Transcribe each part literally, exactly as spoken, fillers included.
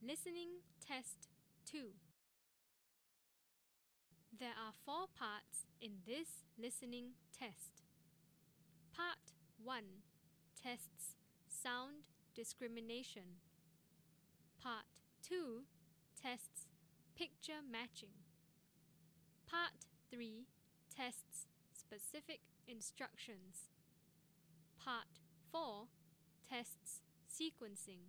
Listening Test two. There are four parts in this listening test. Part one tests sound discrimination. Part two tests picture matching. Part three tests specific instructions. Part four tests sequencing.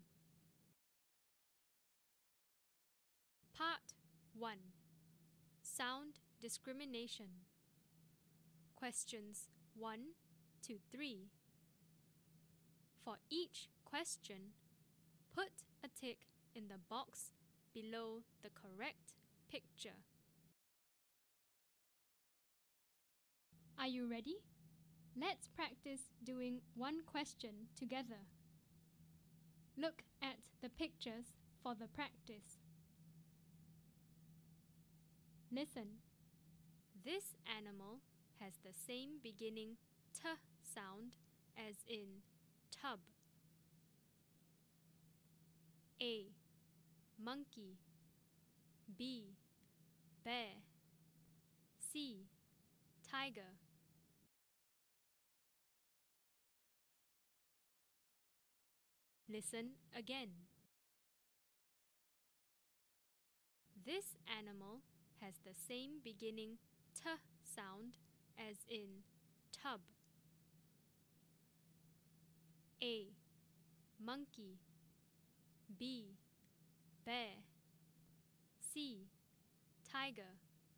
Part one. Sound discrimination. Questions one to three. For each question, put a tick in the box below the correct picture. Are you ready? Let's practice doing one question together. Look at the pictures for the practice. Listen. This animal has the same beginning t sound as in tub. A. Monkey. B. Bear. C. Tiger. Listen again. This animal has the same beginning t sound as in tub. A. Monkey. B. Bear. C. Tiger.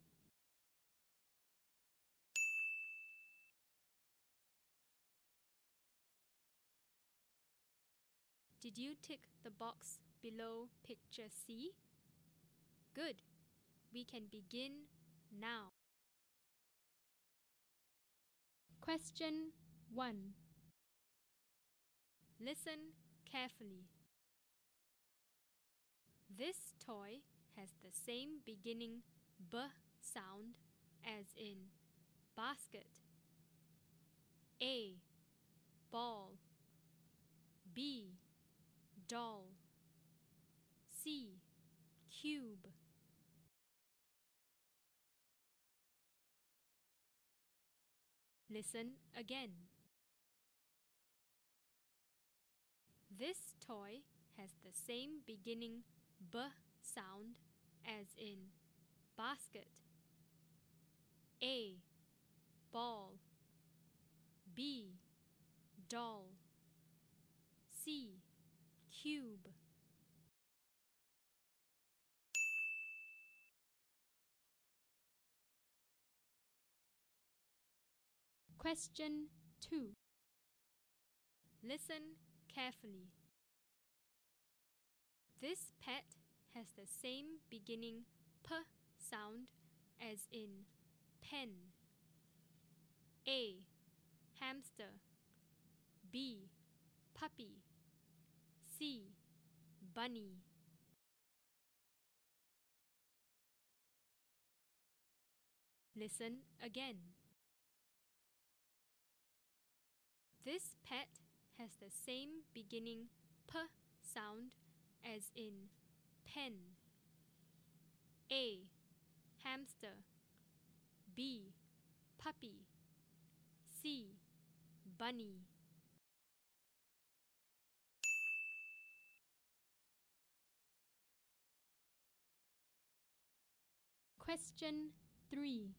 Did you tick the box below picture C? Good. We can begin now. Question one. Listen carefully. This toy has the same beginning b sound as in basket. A. Ball. B. Doll. C. Cube. Listen again. This toy has the same beginning b sound as in basket. A. Ball. B. Doll. C. Cube. Question two. Listen carefully. This pet has the same beginning p sound as in pen. A. Hamster. B. Puppy. C. Bunny. Listen again. This pet has the same beginning p sound as in pen. A. Hamster. B. Puppy. C. Bunny. Question three.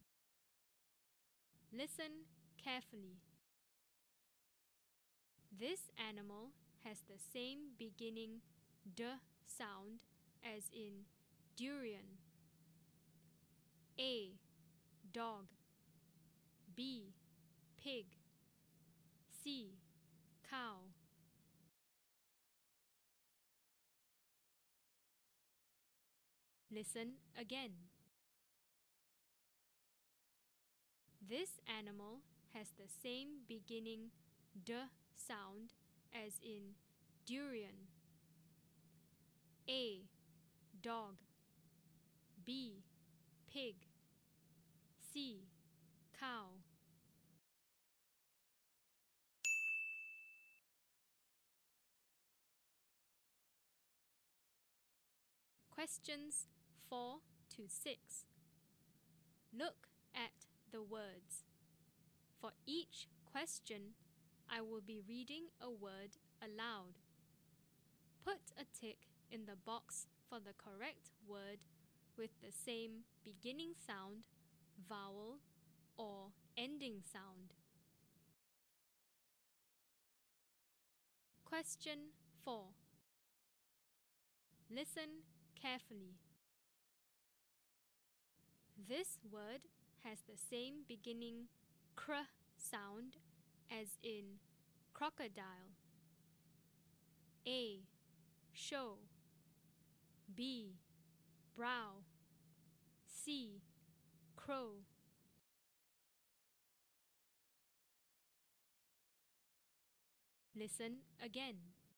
Listen carefully. This animal has the same beginning d sound as in durian. A. Dog. B. Pig. C. Cow. Listen again. This animal has the same beginning d sound as in durian. A. Dog. B. Pig. C. Cow. Questions four to six. Look at the words. For each question, I will be reading a word aloud. Put a tick in the box for the correct word with the same beginning sound, vowel, or ending sound. Question four. Listen carefully. This word has the same beginning cr sound as in crocodile. A. Show. B. Brow. C. Crow. Listen again.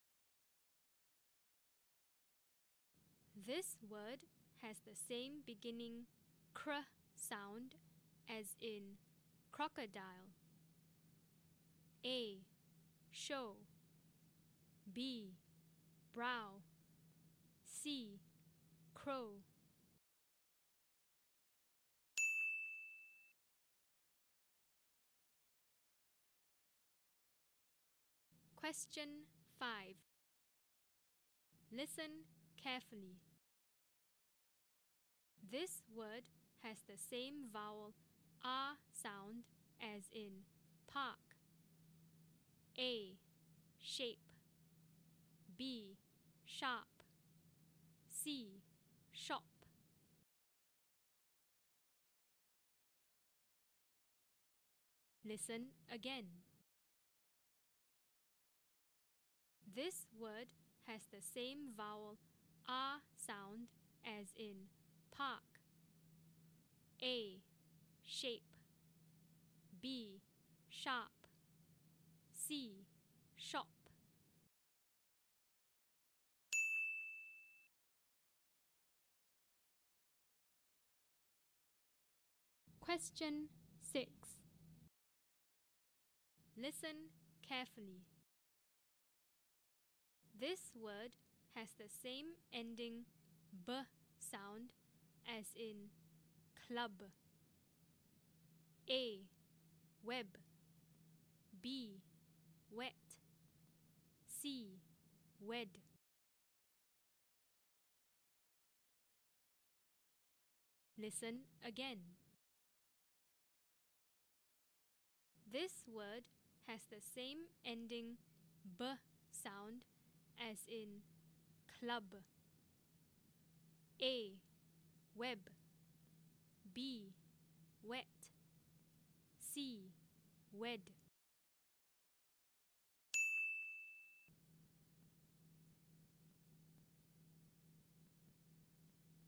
This word has the same beginning cr sound as in crocodile. A. Show. B. Brow. C. Crow. Question five. Listen carefully. This word has the same vowel R sound as in park. A. Shape. B. Sharp. C. Shop. Listen again. This word has the same vowel R sound as in park. A. Shape. B. Sharp. C. Shop. Question six. Listen carefully. This word has the same ending B sound as in club. A. Web. B. Wet. C. Wed. Listen again. This word has the same ending B sound as in club. A. Web. B. Wet. C. Wed.